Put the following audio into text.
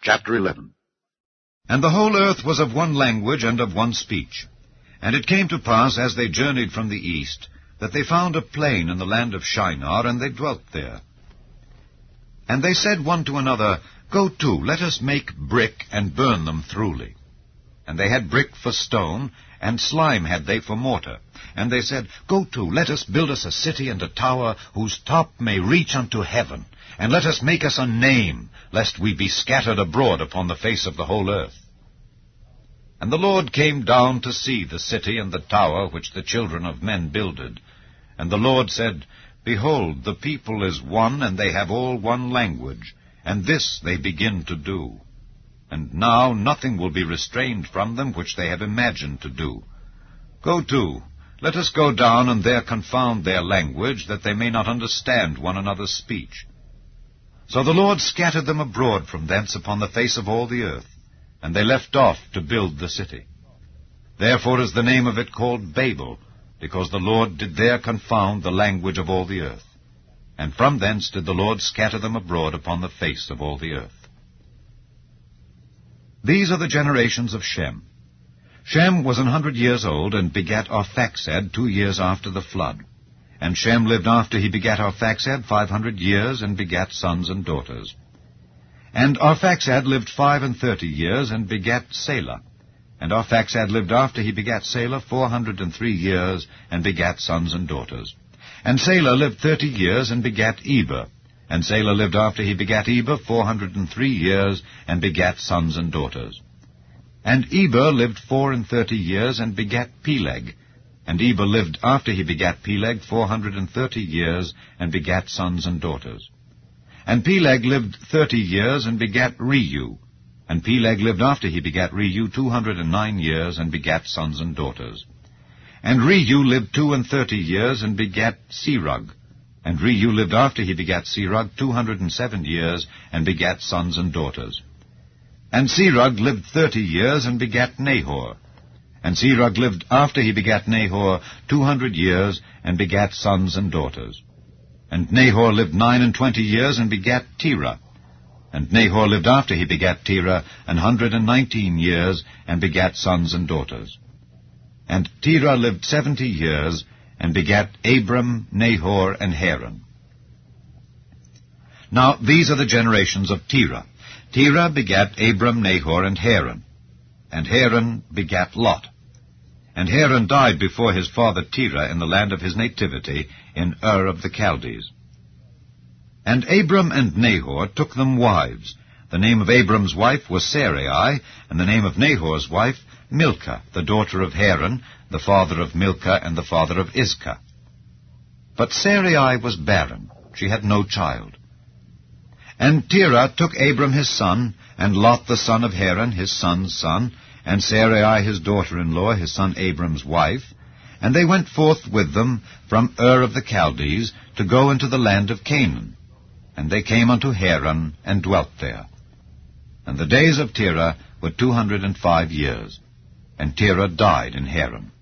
Chapter 11. And the whole earth was of one language and of one speech. And it came to pass, as they journeyed from the east, that they found a plain in the land of Shinar, and they dwelt there. And they said one to another, Go to, let us make brick, and burn them thoroughly. And they had brick for stone, and slime had they for mortar. And they said, Go to, let us build us a city and a tower, whose top may reach unto heaven. And let us make us a name, lest we be scattered abroad upon the face of the whole earth. And the Lord came down to see the city and the tower which the children of men builded. And the Lord said, Behold, the people is one, and they have all one language, and this they begin to do. And now nothing will be restrained from them which they have imagined to do. Go to, let us go down and there confound their language, that they may not understand one another's speech. So the Lord scattered them abroad from thence upon the face of all the earth, and they left off to build the city. Therefore is the name of it called Babel, because the Lord did there confound the language of all the earth. And from thence did the Lord scatter them abroad upon the face of all the earth. These are the generations of Shem. Shem was 100 years old, and begat Arphaxad 2 years after the flood. And Shem lived after he begat Arphaxad 500 years, and begat sons and daughters. And Arphaxad lived 35 years, and begat Selah. And Arphaxad lived after he begat Selah 403 years, and begat sons and daughters. And Selah lived 30 years, and begat Eber. And Selah lived after he begat Eber 403 years, and begat sons and daughters. And Eber lived 34 years, and begat Peleg. And Eber lived after he begat Peleg 430 years, and begat sons and daughters. And Peleg lived 30 years, and begat Reu. And Peleg lived after he begat Reu 209 years, and begat sons and daughters. And Reu lived 32 years, and begat Serug. And Reu lived after he begat Serug 207 years, and begat sons and daughters. And Serug lived 30 years, and begat Nahor. And Serug lived after he begat Nahor 200 years, and begat sons and daughters. And Nahor lived 29 years, and begat Terah. And Nahor lived after he begat Terah 119 years, and begat sons and daughters. And Terah lived 70 years, and begat Abram, Nahor, and Haran. Now these are the generations of Terah. Terah begat Abram, Nahor, and Haran. And Haran begat Lot. And Haran died before his father Terah in the land of his nativity, in Ur of the Chaldees. And Abram and Nahor took them wives. The name of Abram's wife was Sarai, and the name of Nahor's wife Milcah, the daughter of Haran, the father of Milcah and the father of Iscah. But Sarai was barren; she had no child. And Terah took Abram his son, and Lot the son of Haran his son's son, and Sarai his daughter-in-law, his son Abram's wife, and they went forth with them from Ur of the Chaldees to go into the land of Canaan. And they came unto Haran, and dwelt there. And the days of Terah were 205 years, and Terah died in Haran.